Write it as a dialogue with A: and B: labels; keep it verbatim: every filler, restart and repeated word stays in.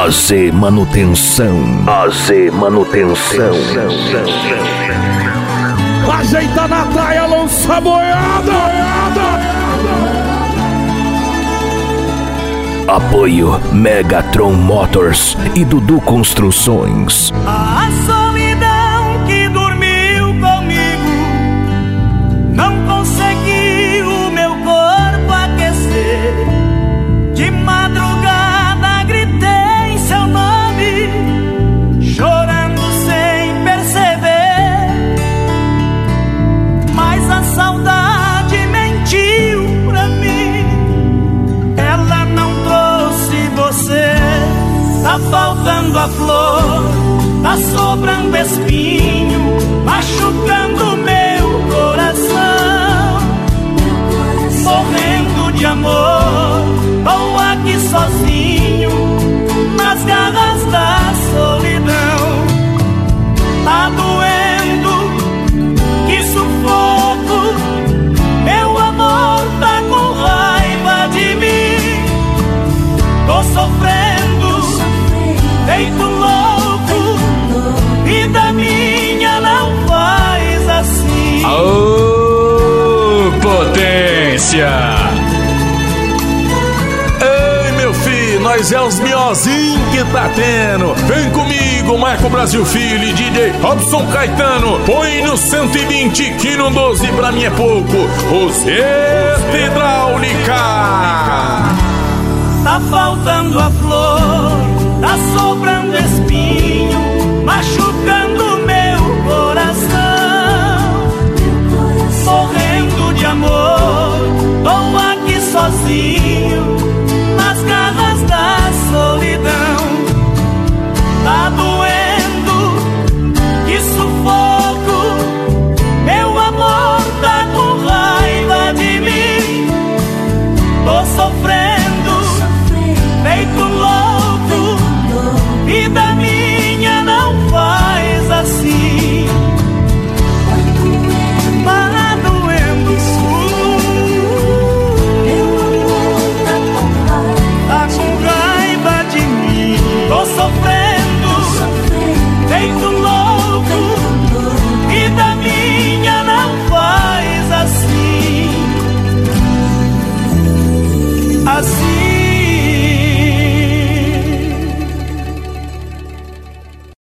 A: A Z Manutenção. A Z Manutenção.
B: Ajeita na traia, lança boiada.
A: Apoio Megatron Motors e Dudu Construções.
C: A solidão que dormiu comigo não conseguiu meu corpo aquecer. De madrugada gritei seu nome, chorando sem perceber. Mas a saudade mentiu pra mim, ela não trouxe você. Tá faltando a flor, tá sobrando espinho, machucando meu coração. Morrendo de amor, tô aqui sozinho, nas garras da solidão. Tá doendo, que sufoco, meu amor tá com raiva de mim. Tô sofrendo, feito louco, vida minha não faz assim.
D: Ô, potência! Ei, meu filho, nós é os miozinhos que tá tendo. Vem comigo, Marco Brasil Filho e D J Robson Caetano. Põe no cento e vinte que no doze pra mim é pouco. Roseta Hidráulica.
C: Tá faltando a flor, tá sobrando espinho, machucando meu coração. Morrendo de amor, tô aqui sozinho,